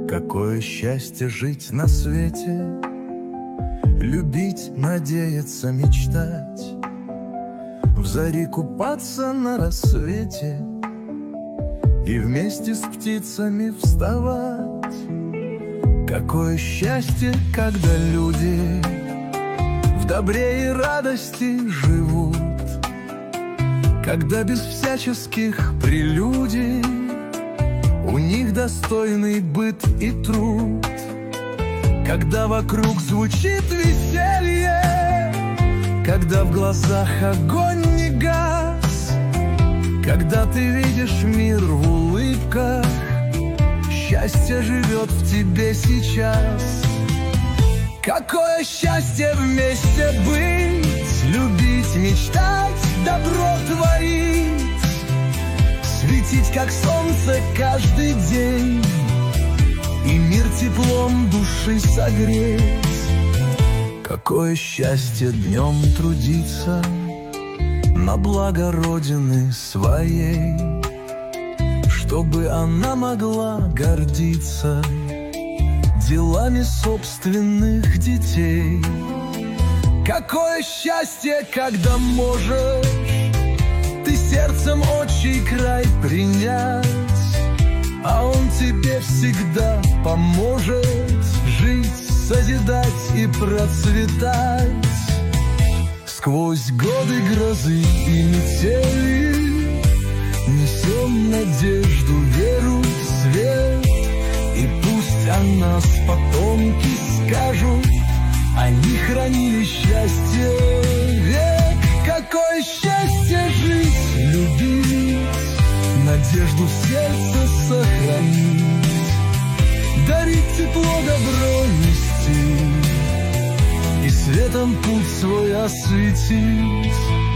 Какое счастье жить на свете, любить, надеяться, мечтать, в зари купаться на рассвете и вместе с птицами вставать. Какое счастье, когда люди в добре и радости живут, когда без всяческих прелюдий у них достойный быт и труд, когда вокруг звучит веселье, когда в глазах огонь не гас, когда ты видишь мир в улыбках, счастье живет в тебе сейчас. Какое счастье вместе быть, любить, мечтать, добро творить, светить, как солнце, каждый день и мир теплом души согреть. Какое счастье днем трудиться на благо Родины своей, чтобы она могла гордиться делами собственных детей. Какое счастье, когда можешь ты сердцем отчий край принять, а он тебе всегда поможет жить, созидать и процветать. Сквозь годы грозы и метели несем надежду, веру, свет, и пусть о нас потомки скажут, они хранили счастье век. Какое счастье жить, любить, надежду в сердце сохранить, дарить тепло, добро нести и светом путь свой осветить.